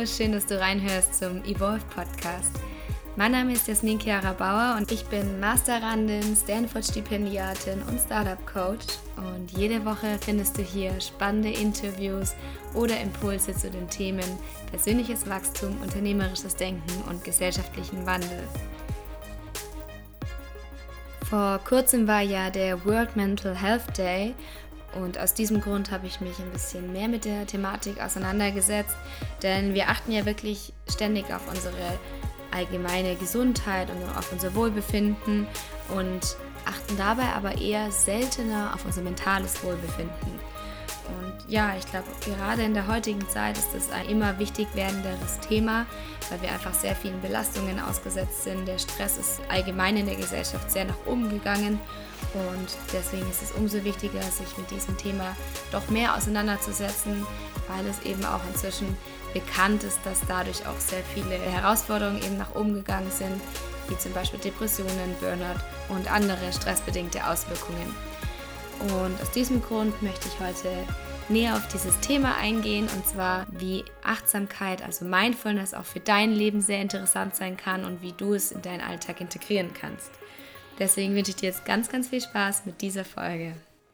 schön, dass du reinhörst zum Evolve Podcast. Mein Name ist Jasmin Chiara Bauer und ich bin Masterandin, Stanford-Stipendiatin und Startup-Coach. Und jede Woche findest du hier spannende Interviews oder Impulse zu den Themen persönliches Wachstum, unternehmerisches Denken und gesellschaftlichen Wandel. Vor kurzem war ja der World Mental Health Day und aus diesem Grund habe ich mich ein bisschen mehr mit der Thematik auseinandergesetzt, denn wir achten ja wirklich ständig auf unsere allgemeine Gesundheit und auf unser Wohlbefinden und achten dabei aber eher seltener auf unser mentales Wohlbefinden. Und ja, ich glaube, gerade in der heutigen Zeit ist das ein immer wichtig werdenderes Thema, weil wir einfach sehr vielen Belastungen ausgesetzt sind. Der Stress ist allgemein in der Gesellschaft sehr nach oben gegangen und deswegen ist es umso wichtiger, sich mit diesem Thema doch mehr auseinanderzusetzen, weil es eben auch inzwischen bekannt ist, dass dadurch auch sehr viele Herausforderungen eben nach oben gegangen sind, wie zum Beispiel Depressionen, Burnout und andere stressbedingte Auswirkungen. Und aus diesem Grund möchte ich heute näher auf dieses Thema eingehen, und zwar wie Achtsamkeit, also Mindfulness, auch für dein Leben sehr interessant sein kann und wie du es in deinen Alltag integrieren kannst. Deswegen wünsche ich dir jetzt ganz, ganz viel Spaß mit dieser Folge.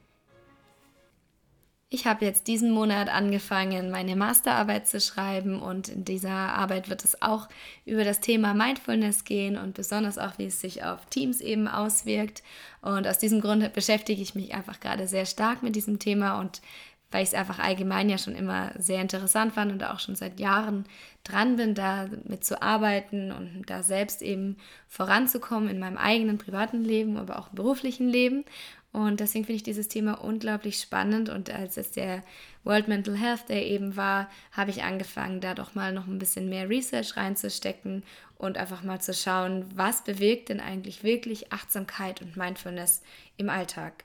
Ich habe jetzt diesen Monat angefangen, meine Masterarbeit zu schreiben und in dieser Arbeit wird es auch über das Thema Mindfulness gehen und besonders auch, wie es sich auf Teams eben auswirkt. Und aus diesem Grund beschäftige ich mich einfach gerade sehr stark mit diesem Thema und weil ich es einfach allgemein ja schon immer sehr interessant fand und auch schon seit Jahren dran bin, da mit zu arbeiten und da selbst eben voranzukommen in meinem eigenen privaten Leben, aber auch im beruflichen Leben. Und deswegen finde ich dieses Thema unglaublich spannend und als es der World Mental Health Day eben war, habe ich angefangen, da doch mal noch ein bisschen mehr Research reinzustecken und einfach mal zu schauen, was bewirkt denn eigentlich wirklich Achtsamkeit und Mindfulness im Alltag.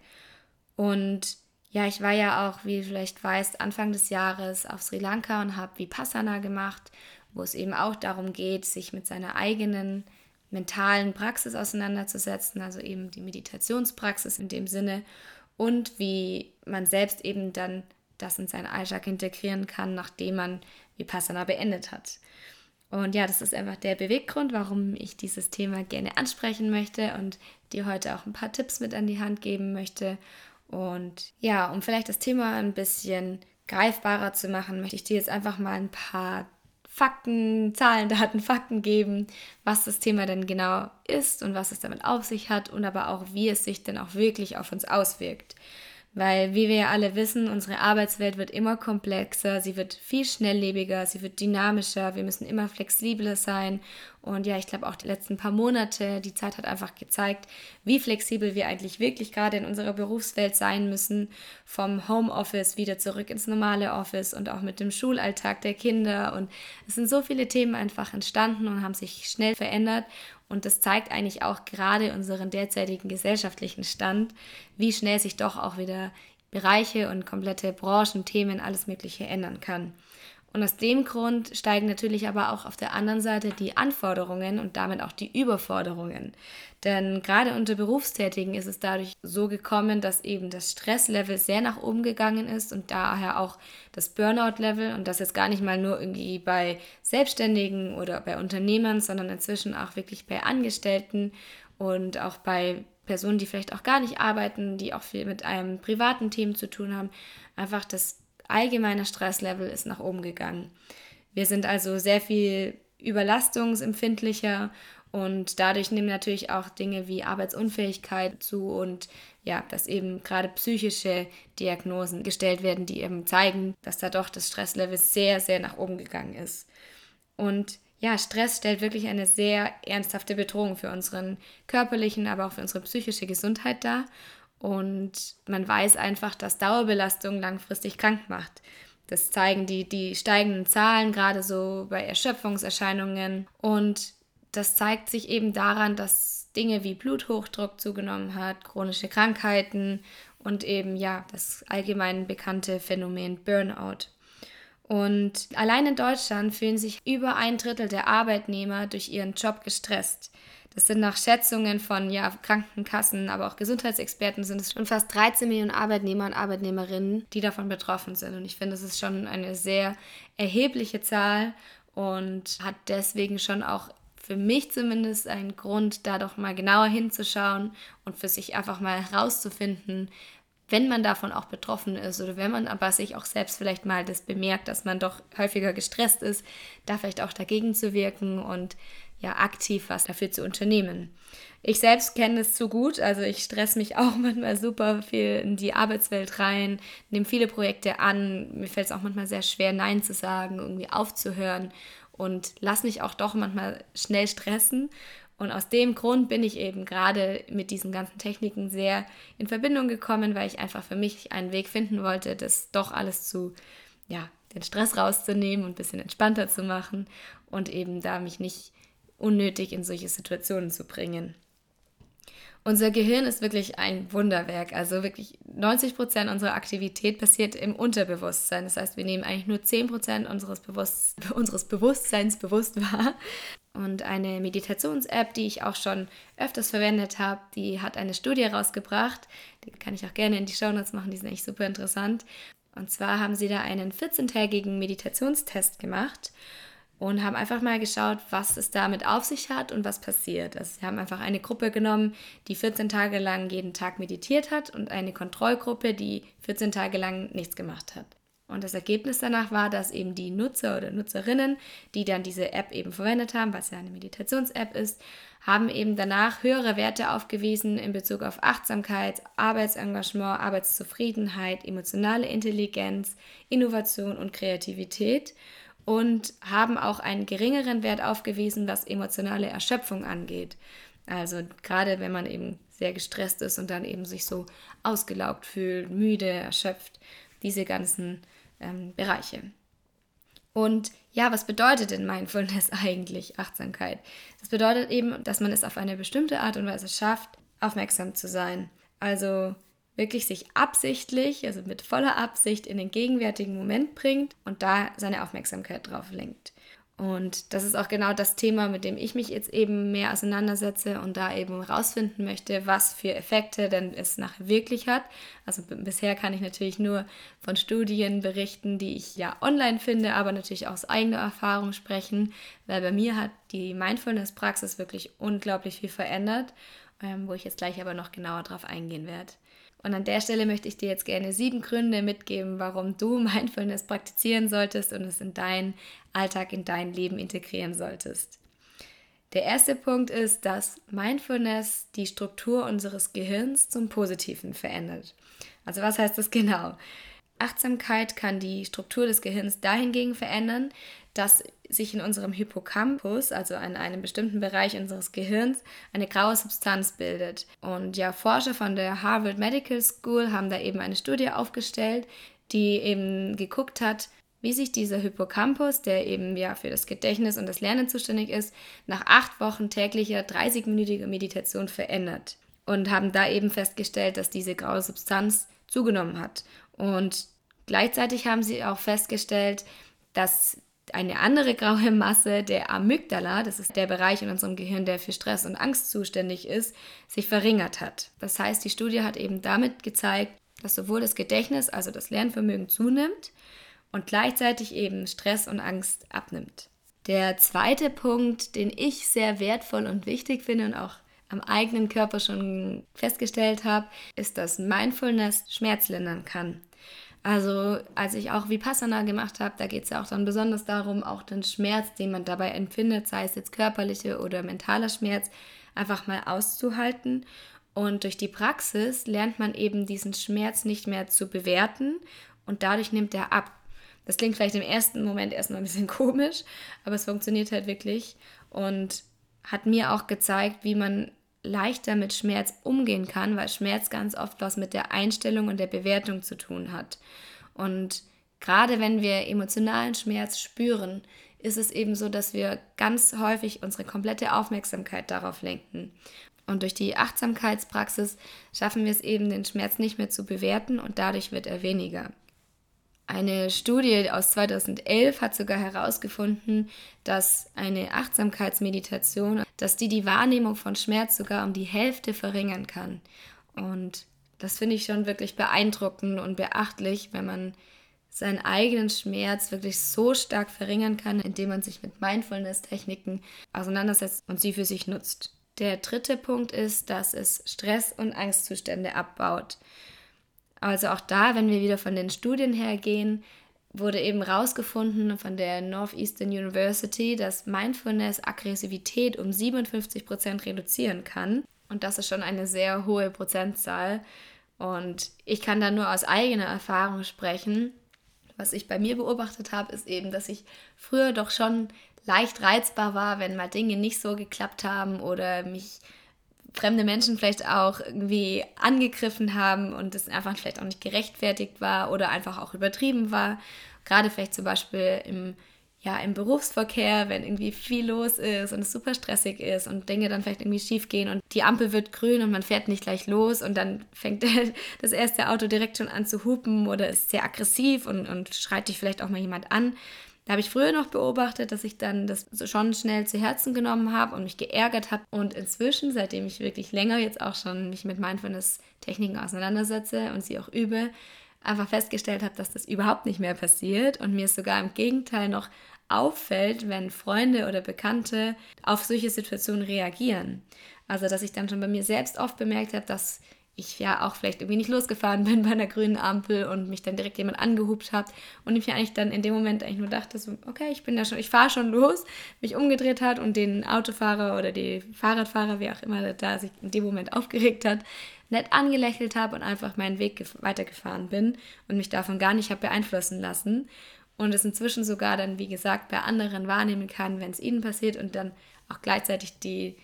Und ja, ich war ja auch, wie du vielleicht weißt, Anfang des Jahres auf Sri Lanka und habe Vipassana gemacht, wo es eben auch darum geht, sich mit seiner eigenen mentalen Praxis auseinanderzusetzen, also eben die Meditationspraxis in dem Sinne und wie man selbst eben dann das in seinen Alltag integrieren kann, nachdem man Vipassana beendet hat. Und ja, das ist einfach der Beweggrund, warum ich dieses Thema gerne ansprechen möchte und dir heute auch ein paar Tipps mit an die Hand geben möchte. Und ja, um vielleicht das Thema ein bisschen greifbarer zu machen, möchte ich dir jetzt einfach mal ein paar Fakten, Zahlen, Daten, Fakten geben, was das Thema denn genau ist und was es damit auf sich hat und aber auch, wie es sich denn auch wirklich auf uns auswirkt. Weil, wie wir ja alle wissen, unsere Arbeitswelt wird immer komplexer, sie wird viel schnelllebiger, sie wird dynamischer, wir müssen immer flexibler sein. Und ja, ich glaube auch die letzten paar Monate, die Zeit hat einfach gezeigt, wie flexibel wir eigentlich wirklich gerade in unserer Berufswelt sein müssen. Vom Homeoffice wieder zurück ins normale Office und auch mit dem Schulalltag der Kinder. Und es sind so viele Themen einfach entstanden und haben sich schnell verändert. Und das zeigt eigentlich auch gerade unseren derzeitigen gesellschaftlichen Stand, wie schnell sich doch auch wieder Bereiche und komplette Branchen, Themen, alles Mögliche ändern kann. Und aus dem Grund steigen natürlich aber auch auf der anderen Seite die Anforderungen und damit auch die Überforderungen. Denn gerade unter Berufstätigen ist es dadurch so gekommen, dass eben das Stresslevel sehr nach oben gegangen ist und daher auch das Burnout-Level und das jetzt gar nicht mal nur irgendwie bei Selbstständigen oder bei Unternehmern, sondern inzwischen auch wirklich bei Angestellten und auch bei Personen, die vielleicht auch gar nicht arbeiten, die auch viel mit einem privaten Themen zu tun haben, einfach das allgemeine Stresslevel ist nach oben gegangen. Wir sind also sehr viel überlastungsempfindlicher und dadurch nehmen natürlich auch Dinge wie Arbeitsunfähigkeit zu und ja, dass eben gerade psychische Diagnosen gestellt werden, die eben zeigen, dass da doch das Stresslevel sehr, sehr nach oben gegangen ist. Und ja, Stress stellt wirklich eine sehr ernsthafte Bedrohung für unseren körperlichen, aber auch für unsere psychische Gesundheit dar. Und man weiß einfach, dass Dauerbelastung langfristig krank macht. Das zeigen die steigenden Zahlen, gerade so bei Erschöpfungserscheinungen. Und das zeigt sich eben daran, dass Dinge wie Bluthochdruck zugenommen hat, chronische Krankheiten und eben ja das allgemein bekannte Phänomen Burnout. Und allein in Deutschland fühlen sich über 1/3 der Arbeitnehmer durch ihren Job gestresst. Das sind nach Schätzungen von Krankenkassen, aber auch Gesundheitsexperten sind es schon fast 13 Millionen Arbeitnehmer und Arbeitnehmerinnen, die davon betroffen sind. Und ich finde, das ist schon eine sehr erhebliche Zahl. und hat deswegen schon auch für mich zumindest einen Grund, da doch mal genauer hinzuschauen und für sich einfach mal herauszufinden, wenn man davon auch betroffen ist oder wenn man aber sich auch selbst vielleicht mal das bemerkt, dass man doch häufiger gestresst ist, da vielleicht auch dagegen zu wirken und ja aktiv was dafür zu unternehmen. Ich selbst kenne es zu gut, also ich stress mich auch manchmal super viel in die Arbeitswelt rein, nehme viele Projekte an, mir fällt es auch manchmal sehr schwer, Nein zu sagen, irgendwie aufzuhören und lass mich auch doch manchmal schnell stressen. Und aus dem Grund bin ich eben gerade mit diesen ganzen Techniken sehr in Verbindung gekommen, weil ich einfach für mich einen Weg finden wollte, das doch alles den Stress rauszunehmen und ein bisschen entspannter zu machen und eben da mich nicht unnötig in solche Situationen zu bringen. Unser Gehirn ist wirklich ein Wunderwerk. Also wirklich 90% unserer Aktivität passiert im Unterbewusstsein. Das heißt, wir nehmen eigentlich nur 10% unseres Bewusstseins bewusst wahr. Und eine Meditations-App, die ich auch schon öfters verwendet habe, die hat eine Studie rausgebracht. Die kann ich auch gerne in die Shownotes machen, die sind echt super interessant. Und zwar haben sie da einen 14-tägigen Meditationstest gemacht und haben einfach mal geschaut, was es damit auf sich hat und was passiert. Also sie haben einfach eine Gruppe genommen, die 14 Tage lang jeden Tag meditiert hat und eine Kontrollgruppe, die 14 Tage lang nichts gemacht hat. Und das Ergebnis danach war, dass eben die Nutzer oder Nutzerinnen, die dann diese App eben verwendet haben, was ja eine Meditations-App ist, haben eben danach höhere Werte aufgewiesen in Bezug auf Achtsamkeit, Arbeitsengagement, Arbeitszufriedenheit, emotionale Intelligenz, Innovation und Kreativität und haben auch einen geringeren Wert aufgewiesen, was emotionale Erschöpfung angeht. Also gerade wenn man eben sehr gestresst ist und dann eben sich so ausgelaugt fühlt, müde, erschöpft, diese ganzen Bereiche. Und ja, was bedeutet denn Mindfulness eigentlich, Achtsamkeit? Das bedeutet eben, dass man es auf eine bestimmte Art und Weise schafft, aufmerksam zu sein. Also wirklich sich absichtlich, also mit voller Absicht in den gegenwärtigen Moment bringt und da seine Aufmerksamkeit drauf lenkt. Und das ist auch genau das Thema, mit dem ich mich jetzt eben mehr auseinandersetze und da eben rausfinden möchte, was für Effekte denn es nachher wirklich hat. Also bisher kann ich natürlich nur von Studien berichten, die ich ja online finde, aber natürlich auch aus eigener Erfahrung sprechen, weil bei mir hat die Mindfulness-Praxis wirklich unglaublich viel verändert, wo ich jetzt gleich aber noch genauer drauf eingehen werde. Und an der Stelle möchte ich dir jetzt gerne 7 Gründe mitgeben, warum du Mindfulness praktizieren solltest und es in deinen Alltag, in dein Leben integrieren solltest. Der erste Punkt ist, dass Mindfulness die Struktur unseres Gehirns zum Positiven verändert. Also was heißt das genau? Achtsamkeit kann die Struktur des Gehirns dahingegen verändern, dass sich in unserem Hippocampus, also an einem bestimmten Bereich unseres Gehirns, eine graue Substanz bildet. Und ja, Forscher von der Harvard Medical School haben da eben eine Studie aufgestellt, die eben geguckt hat, wie sich dieser Hippocampus, der eben ja für das Gedächtnis und das Lernen zuständig ist, nach 8 Wochen täglicher 30-minütiger Meditation verändert. Und haben da eben festgestellt, dass diese graue Substanz zugenommen hat. Und gleichzeitig haben sie auch festgestellt, dass eine andere graue Masse, der Amygdala, das ist der Bereich in unserem Gehirn, der für Stress und Angst zuständig ist, sich verringert hat. Das heißt, die Studie hat eben damit gezeigt, dass sowohl das Gedächtnis, also das Lernvermögen zunimmt und gleichzeitig eben Stress und Angst abnimmt. Der zweite Punkt, den ich sehr wertvoll und wichtig finde und auch am eigenen Körper schon festgestellt habe, ist, dass Mindfulness Schmerz lindern kann. Also als ich auch Vipassana gemacht habe, da geht es ja auch dann besonders darum, auch den Schmerz, den man dabei empfindet, sei es jetzt körperlicher oder mentaler Schmerz, einfach mal auszuhalten. Und durch die Praxis lernt man eben diesen Schmerz nicht mehr zu bewerten und dadurch nimmt er ab. Das klingt vielleicht im ersten Moment erstmal ein bisschen komisch, aber es funktioniert halt wirklich und hat mir auch gezeigt, wie man leichter mit Schmerz umgehen kann, weil Schmerz ganz oft was mit der Einstellung und der Bewertung zu tun hat. Und gerade wenn wir emotionalen Schmerz spüren, ist es eben so, dass wir ganz häufig unsere komplette Aufmerksamkeit darauf lenken. Und durch die Achtsamkeitspraxis schaffen wir es eben, den Schmerz nicht mehr zu bewerten und dadurch wird er weniger. Eine Studie aus 2011 hat sogar herausgefunden, dass eine Achtsamkeitsmeditation, dass die Wahrnehmung von Schmerz sogar um die Hälfte verringern kann. Und das finde ich schon wirklich beeindruckend und beachtlich, wenn man seinen eigenen Schmerz wirklich so stark verringern kann, indem man sich mit Mindfulness-Techniken auseinandersetzt und sie für sich nutzt. Der dritte Punkt ist, dass es Stress- und Angstzustände abbaut. Also auch da, wenn wir wieder von den Studien hergehen, wurde eben rausgefunden von der Northeastern University, dass Mindfulness Aggressivität um 57% reduzieren kann. Und das ist schon eine sehr hohe Prozentzahl. Und ich kann da nur aus eigener Erfahrung sprechen. Was ich bei mir beobachtet habe, ist eben, dass ich früher doch schon leicht reizbar war, wenn mal Dinge nicht so geklappt haben oder mich fremde Menschen vielleicht auch irgendwie angegriffen haben und es einfach vielleicht auch nicht gerechtfertigt war oder einfach auch übertrieben war. Gerade vielleicht zum Beispiel im Berufsverkehr, wenn irgendwie viel los ist und es super stressig ist und Dinge dann vielleicht irgendwie schief gehen und die Ampel wird grün und man fährt nicht gleich los und dann fängt das erste Auto direkt schon an zu hupen oder ist sehr aggressiv und schreit dich vielleicht auch mal jemand an. Da habe ich früher noch beobachtet, dass ich dann das schon schnell zu Herzen genommen habe und mich geärgert habe. Und inzwischen, seitdem ich wirklich länger jetzt auch schon mich mit Mindfulness-Techniken auseinandersetze und sie auch übe, einfach festgestellt habe, dass das überhaupt nicht mehr passiert und mir es sogar im Gegenteil noch auffällt, wenn Freunde oder Bekannte auf solche Situationen reagieren. Also, dass ich dann schon bei mir selbst oft bemerkt habe, dass ich ja auch vielleicht irgendwie nicht losgefahren bin bei einer grünen Ampel und mich dann direkt jemand angehupt hat und ich mir eigentlich dann in dem Moment eigentlich nur dachte, so, okay, ich fahre schon los, mich umgedreht hat und den Autofahrer oder die Fahrradfahrer, wer auch immer da sich in dem Moment aufgeregt hat, nett angelächelt habe und einfach meinen Weg weitergefahren bin und mich davon gar nicht habe beeinflussen lassen und es inzwischen sogar dann, wie gesagt, bei anderen wahrnehmen kann, wenn es ihnen passiert und dann auch gleichzeitig die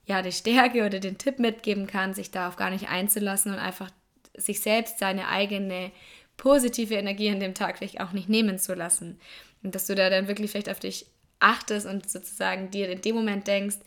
Stärke oder den Tipp mitgeben kann, sich darauf gar nicht einzulassen und einfach sich selbst seine eigene positive Energie an dem Tag vielleicht auch nicht nehmen zu lassen. Und dass du da dann wirklich vielleicht auf dich achtest und sozusagen dir in dem Moment denkst,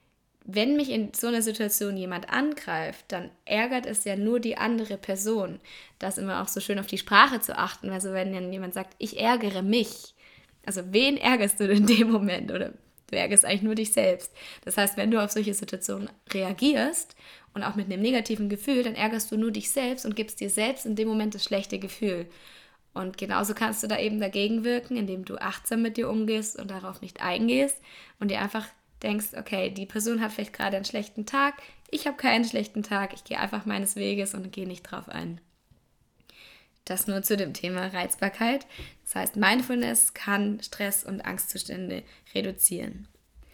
wenn mich in so einer Situation jemand angreift, dann ärgert es ja nur die andere Person. Das immer auch so schön auf die Sprache zu achten. Also wenn dann jemand sagt, ich ärgere mich, also wen ärgerst du in dem Moment? Oder du ärgerst eigentlich nur dich selbst. Das heißt, wenn du auf solche Situationen reagierst und auch mit einem negativen Gefühl, dann ärgerst du nur dich selbst und gibst dir selbst in dem Moment das schlechte Gefühl. Und genauso kannst du da eben dagegen wirken, indem du achtsam mit dir umgehst und darauf nicht eingehst und dir einfach denkst, okay, die Person hat vielleicht gerade einen schlechten Tag, ich habe keinen schlechten Tag, ich gehe einfach meines Weges und gehe nicht drauf ein. Das nur zu dem Thema Reizbarkeit. Das heißt, Mindfulness kann Stress- und Angstzustände reduzieren.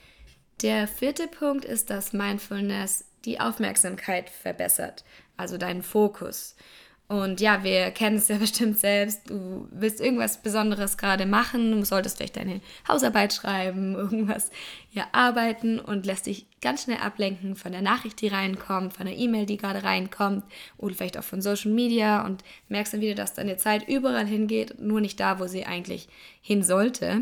Der vierte Punkt ist, dass Mindfulness die Aufmerksamkeit verbessert, also deinen Fokus. Und ja, wir kennen es ja bestimmt selbst, du willst irgendwas Besonderes gerade machen, du solltest vielleicht deine Hausarbeit schreiben, irgendwas arbeiten und lässt dich ganz schnell ablenken von der Nachricht, die reinkommt, von der E-Mail, die gerade reinkommt oder vielleicht auch von Social Media und merkst dann wieder, dass deine Zeit überall hingeht, nur nicht da, wo sie eigentlich hin sollte.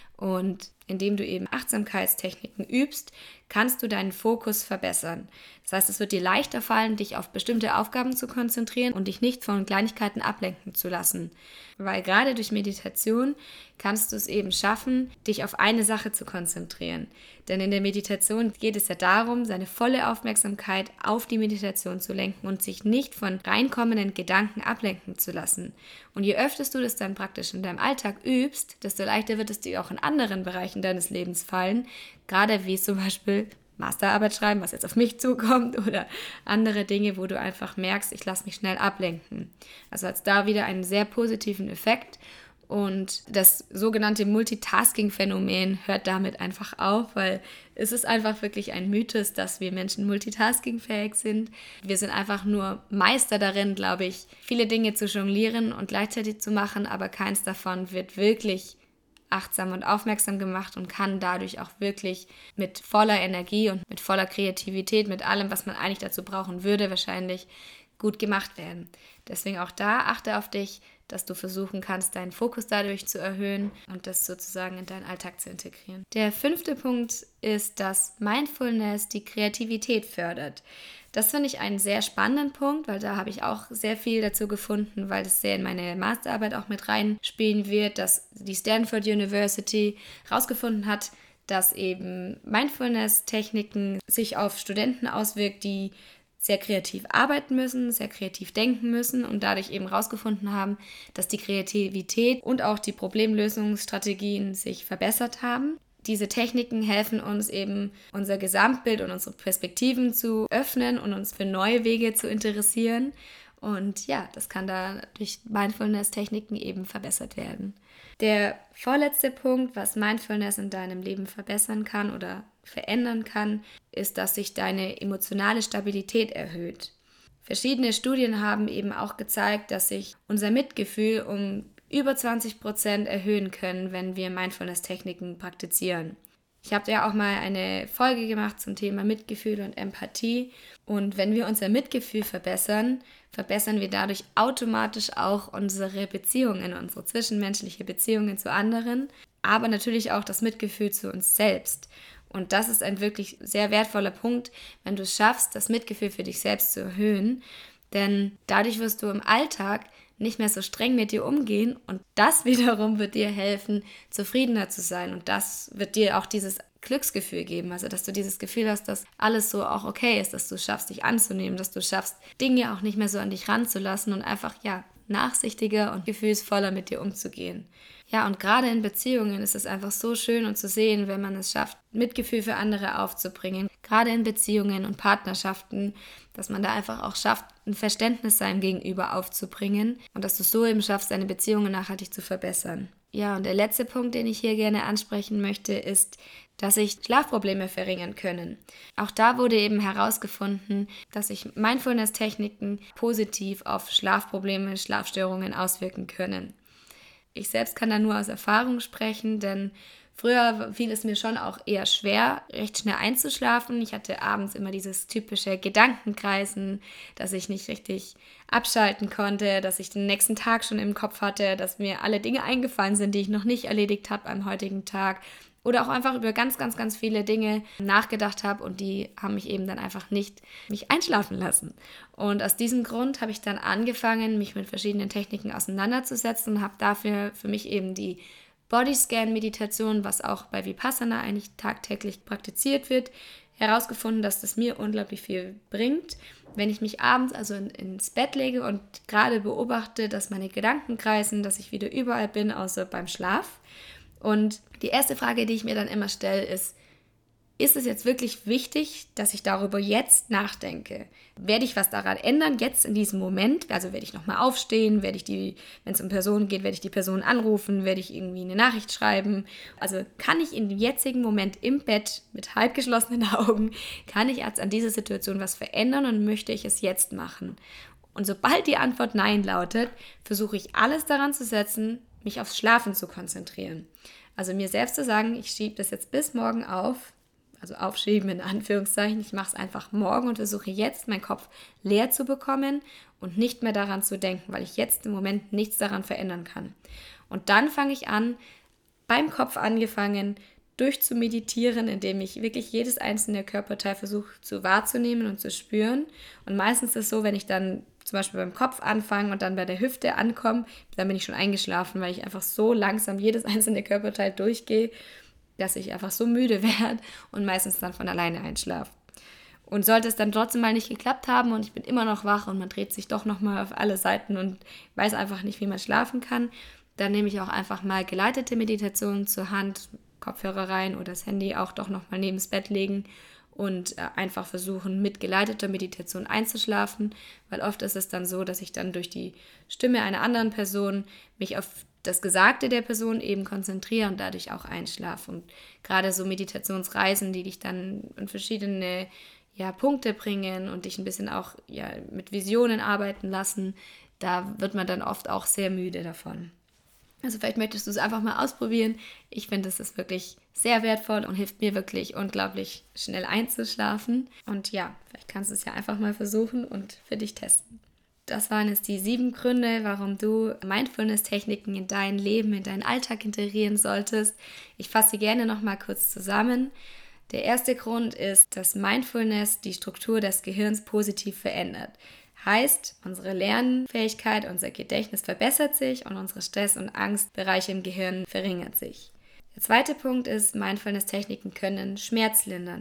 Und indem du eben Achtsamkeitstechniken übst, kannst du deinen Fokus verbessern. Das heißt, es wird dir leichter fallen, dich auf bestimmte Aufgaben zu konzentrieren und dich nicht von Kleinigkeiten ablenken zu lassen. Weil gerade durch Meditation kannst du es eben schaffen, dich auf eine Sache zu konzentrieren. Denn in der Meditation geht es ja darum, seine volle Aufmerksamkeit auf die Meditation zu lenken und sich nicht von reinkommenden Gedanken ablenken zu lassen. Und je öfter du das dann praktisch in deinem Alltag übst, desto leichter wird es dir auch in anderen Bereichen deines Lebens fallen. Gerade wie zum Beispiel Masterarbeit schreiben, was jetzt auf mich zukommt oder andere Dinge, wo du einfach merkst, ich lasse mich schnell ablenken. Also hat es da wieder einen sehr positiven Effekt und das sogenannte Multitasking-Phänomen hört damit einfach auf, weil es ist einfach wirklich ein Mythos, dass wir Menschen multitaskingfähig sind. Wir sind einfach nur Meister darin, glaube ich, viele Dinge zu jonglieren und gleichzeitig zu machen, aber keins davon wird wirklich achtsam und aufmerksam gemacht und kann dadurch auch wirklich mit voller Energie und mit voller Kreativität, mit allem, was man eigentlich dazu brauchen würde, wahrscheinlich gut gemacht werden. Deswegen auch da achte auf dich, dass du versuchen kannst, deinen Fokus dadurch zu erhöhen und das sozusagen in deinen Alltag zu integrieren. Der fünfte Punkt ist, dass Mindfulness die Kreativität fördert. Das finde ich einen sehr spannenden Punkt, weil da habe ich auch sehr viel dazu gefunden, weil das sehr in meine Masterarbeit auch mit reinspielen wird, dass die Stanford University herausgefunden hat, dass eben Mindfulness-Techniken sich auf Studenten auswirkt, die sehr kreativ arbeiten müssen, sehr kreativ denken müssen und dadurch eben herausgefunden haben, dass die Kreativität und auch die Problemlösungsstrategien sich verbessert haben. Diese Techniken helfen uns eben, unser Gesamtbild und unsere Perspektiven zu öffnen und uns für neue Wege zu interessieren. Und ja, das kann da durch Mindfulness-Techniken eben verbessert werden. Der vorletzte Punkt, was Mindfulness in deinem Leben verbessern kann oder verändern kann, ist, dass sich deine emotionale Stabilität erhöht. Verschiedene Studien haben eben auch gezeigt, dass sich unser Mitgefühl um über 20% erhöhen können, wenn wir Mindfulness-Techniken praktizieren. Ich habe ja auch mal eine Folge gemacht zum Thema Mitgefühl und Empathie. Und wenn wir unser Mitgefühl verbessern, verbessern wir dadurch automatisch auch unsere Beziehungen, unsere zwischenmenschliche Beziehungen zu anderen, aber natürlich auch das Mitgefühl zu uns selbst. Und das ist ein wirklich sehr wertvoller Punkt, wenn du es schaffst, das Mitgefühl für dich selbst zu erhöhen. Denn dadurch wirst du im Alltag nicht mehr so streng mit dir umgehen und das wiederum wird dir helfen, zufriedener zu sein und das wird dir auch dieses Glücksgefühl geben, also dass du dieses Gefühl hast, dass alles so auch okay ist, dass du schaffst, dich anzunehmen, dass du schaffst, Dinge auch nicht mehr so an dich ranzulassen und einfach, nachsichtiger und gefühlsvoller mit dir umzugehen. Ja, und gerade in Beziehungen ist es einfach so schön und zu sehen, wenn man es schafft, Mitgefühl für andere aufzubringen. Gerade in Beziehungen und Partnerschaften, dass man da einfach auch schafft, ein Verständnis seinem Gegenüber aufzubringen und dass du so eben schaffst, deine Beziehungen nachhaltig zu verbessern. Ja, und der letzte Punkt, den ich hier gerne ansprechen möchte, ist, dass sich Schlafprobleme verringern können. Auch da wurde eben herausgefunden, dass sich Mindfulness-Techniken positiv auf Schlafprobleme, Schlafstörungen auswirken können. Ich selbst kann da nur aus Erfahrung sprechen, denn früher fiel es mir schon auch eher schwer, recht schnell einzuschlafen. Ich hatte abends immer dieses typische Gedankenkreisen, dass ich nicht richtig abschalten konnte, dass ich den nächsten Tag schon im Kopf hatte, dass mir alle Dinge eingefallen sind, die ich noch nicht erledigt habe am heutigen Tag. Oder auch einfach über ganz, ganz, ganz viele Dinge nachgedacht habe und die haben mich eben dann einfach nicht mich einschlafen lassen. Und aus diesem Grund habe ich dann angefangen, mich mit verschiedenen Techniken auseinanderzusetzen und habe dafür für mich eben die Bodyscan-Meditation, was auch bei Vipassana eigentlich tagtäglich praktiziert wird, herausgefunden, dass das mir unglaublich viel bringt. Wenn ich mich abends also ins Bett lege und gerade beobachte, dass meine Gedanken kreisen, dass ich wieder überall bin, außer beim Schlaf. Und die erste Frage, die ich mir dann immer stelle, ist es jetzt wirklich wichtig, dass ich darüber jetzt nachdenke? Werde ich was daran ändern, jetzt in diesem Moment? Also werde ich nochmal aufstehen? Wenn es um Personen geht, werde ich die Person anrufen? Werde ich irgendwie eine Nachricht schreiben? Also kann ich in dem jetzigen Moment im Bett mit halb geschlossenen Augen, kann ich jetzt an dieser Situation was verändern und möchte ich es jetzt machen? Und sobald die Antwort Nein lautet, versuche ich alles daran zu setzen, mich aufs Schlafen zu konzentrieren. Also mir selbst zu sagen, ich schiebe das jetzt bis morgen auf, also aufschieben in Anführungszeichen, ich mache es einfach morgen und versuche jetzt meinen Kopf leer zu bekommen und nicht mehr daran zu denken, weil ich jetzt im Moment nichts daran verändern kann. Und dann fange ich an, beim Kopf angefangen, durchzumeditieren, indem ich wirklich jedes einzelne Körperteil versuche zu wahrzunehmen und zu spüren. Und meistens ist es so, wenn ich dann zum Beispiel beim Kopf anfange und dann bei der Hüfte ankomme, dann bin ich schon eingeschlafen, weil ich einfach so langsam jedes einzelne Körperteil durchgehe, dass ich einfach so müde werde und meistens dann von alleine einschlafe. Und sollte es dann trotzdem mal nicht geklappt haben und ich bin immer noch wach und man dreht sich doch nochmal auf alle Seiten und weiß einfach nicht, wie man schlafen kann, dann nehme ich auch einfach mal geleitete Meditationen zur Hand, Kopfhörer rein oder das Handy auch doch nochmal neben das Bett legen und einfach versuchen, mit geleiteter Meditation einzuschlafen, weil oft ist es dann so, dass ich dann durch die Stimme einer anderen Person mich auf das Gesagte der Person eben konzentriere und dadurch auch einschlafe. Und gerade so Meditationsreisen, die dich dann in verschiedene Punkte bringen und dich ein bisschen auch mit Visionen arbeiten lassen, da wird man dann oft auch sehr müde davon. Also vielleicht möchtest du es einfach mal ausprobieren. Ich finde, es ist wirklich sehr wertvoll und hilft mir wirklich unglaublich schnell einzuschlafen. Und vielleicht kannst du es ja einfach mal versuchen und für dich testen. Das waren jetzt die 7 Gründe, warum du Mindfulness-Techniken in dein Leben, in deinen Alltag integrieren solltest. Ich fasse sie gerne nochmal kurz zusammen. Der erste Grund ist, dass Mindfulness die Struktur des Gehirns positiv verändert. Heißt, unsere Lernfähigkeit, unser Gedächtnis verbessert sich und unsere Stress- und Angstbereiche im Gehirn verringert sich. Der zweite Punkt ist, Mindfulness-Techniken können Schmerz lindern.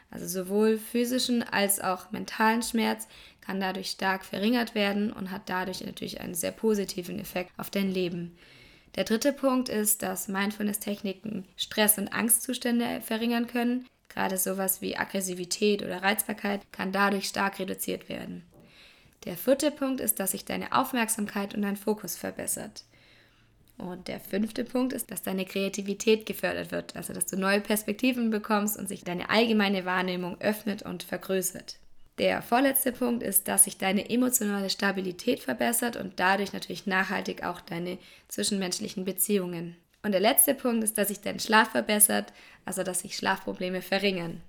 Also sowohl physischen als auch mentalen Schmerz kann dadurch stark verringert werden und hat dadurch natürlich einen sehr positiven Effekt auf dein Leben. Der dritte Punkt ist, dass Mindfulness-Techniken Stress- und Angstzustände verringern können. Gerade sowas wie Aggressivität oder Reizbarkeit kann dadurch stark reduziert werden. Der vierte Punkt ist, dass sich deine Aufmerksamkeit und dein Fokus verbessert. Und der fünfte Punkt ist, dass deine Kreativität gefördert wird, also dass du neue Perspektiven bekommst und sich deine allgemeine Wahrnehmung öffnet und vergrößert. Der vorletzte Punkt ist, dass sich deine emotionale Stabilität verbessert und dadurch natürlich nachhaltig auch deine zwischenmenschlichen Beziehungen. Und der letzte Punkt ist, dass sich dein Schlaf verbessert, also dass sich Schlafprobleme verringern.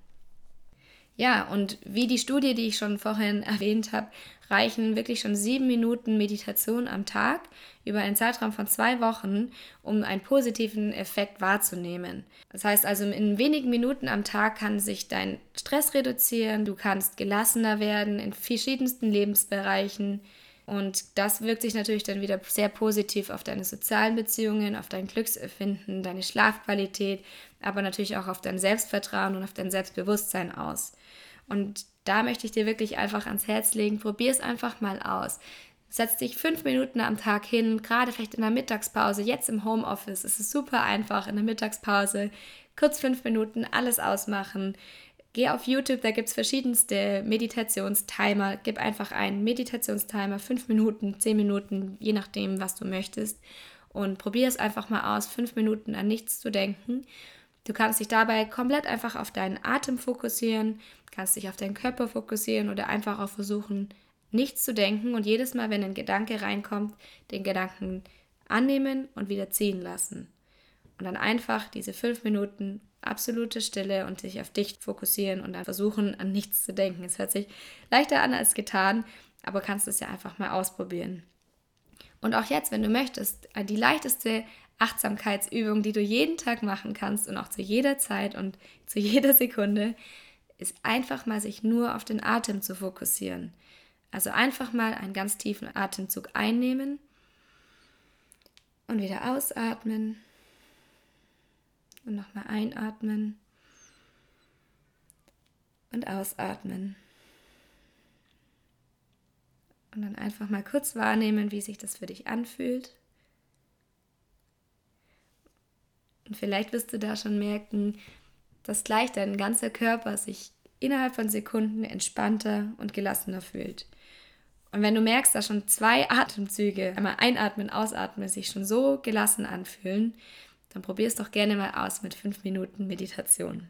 Ja, und wie die Studie, die ich schon vorhin erwähnt habe, reichen wirklich schon 7 Minuten Meditation am Tag über einen Zeitraum von 2 Wochen, um einen positiven Effekt wahrzunehmen. Das heißt also, in wenigen Minuten am Tag kann sich dein Stress reduzieren, du kannst gelassener werden in verschiedensten Lebensbereichen und das wirkt sich natürlich dann wieder sehr positiv auf deine sozialen Beziehungen, auf dein Glücksempfinden, deine Schlafqualität, aber natürlich auch auf dein Selbstvertrauen und auf dein Selbstbewusstsein aus. Und da möchte ich dir wirklich einfach ans Herz legen, probier es einfach mal aus. Setz dich 5 Minuten am Tag hin, gerade vielleicht in der Mittagspause, jetzt im Homeoffice, es ist super einfach in der Mittagspause, kurz 5 Minuten, alles ausmachen. Geh auf YouTube, da gibt es verschiedenste Meditationstimer, gib einfach einen Meditationstimer, 5 Minuten, 10 Minuten, je nachdem, was du möchtest und probier es einfach mal aus, 5 Minuten an nichts zu denken. Du kannst dich dabei komplett einfach auf deinen Atem fokussieren, kannst dich auf deinen Körper fokussieren oder einfach auch versuchen, nichts zu denken und jedes Mal, wenn ein Gedanke reinkommt, den Gedanken annehmen und wieder ziehen lassen. Und dann einfach diese 5 Minuten absolute Stille und sich auf dich fokussieren und dann versuchen, an nichts zu denken. Es hört sich leichter an als getan, aber kannst es ja einfach mal ausprobieren. Und auch jetzt, wenn du möchtest, die leichteste Achtsamkeitsübung, die du jeden Tag machen kannst und auch zu jeder Zeit und zu jeder Sekunde, ist einfach mal sich nur auf den Atem zu fokussieren. Also einfach mal einen ganz tiefen Atemzug einnehmen und wieder ausatmen und nochmal einatmen und ausatmen. Und dann einfach mal kurz wahrnehmen, wie sich das für dich anfühlt. Und vielleicht wirst du da schon merken, dass gleich dein ganzer Körper sich innerhalb von Sekunden entspannter und gelassener fühlt. Und wenn du merkst, dass schon 2 Atemzüge, einmal einatmen, ausatmen, sich schon so gelassen anfühlen, dann probier es doch gerne mal aus mit 5 Minuten Meditation.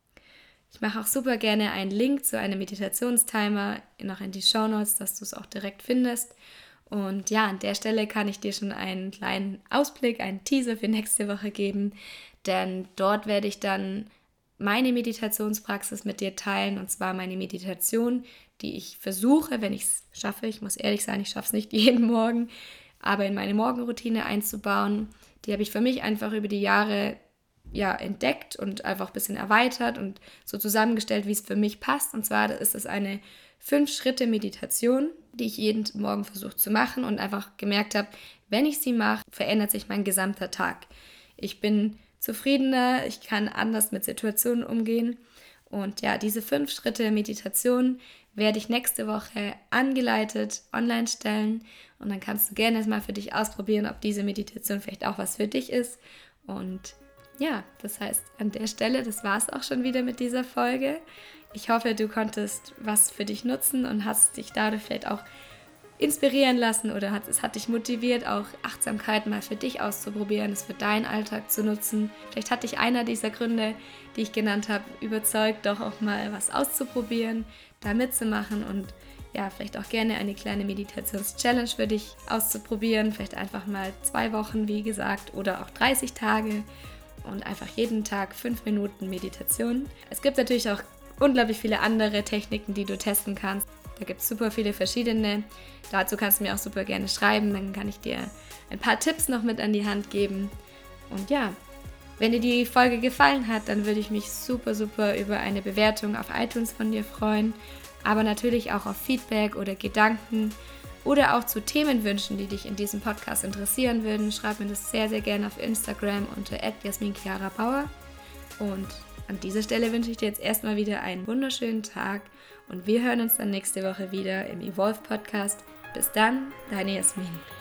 Ich mache auch super gerne einen Link zu einem Meditationstimer noch in die Shownotes, dass du es auch direkt findest. Und ja, an der Stelle kann ich dir schon einen kleinen Ausblick, einen Teaser für nächste Woche geben, denn dort werde ich dann meine Meditationspraxis mit dir teilen, und zwar meine Meditation, die ich versuche, wenn ich es schaffe, ich muss ehrlich sein, ich schaffe es nicht jeden Morgen, aber in meine Morgenroutine einzubauen. Die habe ich für mich einfach über die Jahre entdeckt und einfach ein bisschen erweitert und so zusammengestellt, wie es für mich passt. Und zwar ist es eine 5-Schritte-Meditation, die ich jeden Morgen versuche zu machen und einfach gemerkt habe, wenn ich sie mache, verändert sich mein gesamter Tag. Ich bin zufriedener, ich kann anders mit Situationen umgehen. Und ja, diese 5-Schritte-Meditation werde ich nächste Woche angeleitet online stellen. Und dann kannst du gerne mal für dich ausprobieren, ob diese Meditation vielleicht auch was für dich ist. Und ja, das heißt, an der Stelle, das war es auch schon wieder mit dieser Folge. Ich hoffe, du konntest was für dich nutzen und hast dich dadurch vielleicht auch inspirieren lassen oder es hat dich motiviert, auch Achtsamkeit mal für dich auszuprobieren, es für deinen Alltag zu nutzen. Vielleicht hat dich einer dieser Gründe, die ich genannt habe, überzeugt, doch auch mal was auszuprobieren, da mitzumachen und ja, vielleicht auch gerne eine kleine Meditations-Challenge für dich auszuprobieren. Vielleicht einfach mal 2 Wochen, wie gesagt, oder auch 30 Tage. Und einfach jeden Tag 5 Minuten Meditation. Es gibt natürlich auch unglaublich viele andere Techniken, die du testen kannst. Da gibt es super viele verschiedene. Dazu kannst du mir auch super gerne schreiben. Dann kann ich dir ein paar Tipps noch mit an die Hand geben. Und ja, wenn dir die Folge gefallen hat, dann würde ich mich super über eine Bewertung auf iTunes von dir freuen. Aber natürlich auch auf Feedback oder Gedanken oder auch zu Themenwünschen, die dich in diesem Podcast interessieren würden. Schreib mir das sehr gerne auf Instagram unter @jasminchiarabauer. Und an dieser Stelle wünsche ich dir jetzt erstmal wieder einen wunderschönen Tag und wir hören uns dann nächste Woche wieder im Evolve Podcast. Bis dann, deine Jasmin.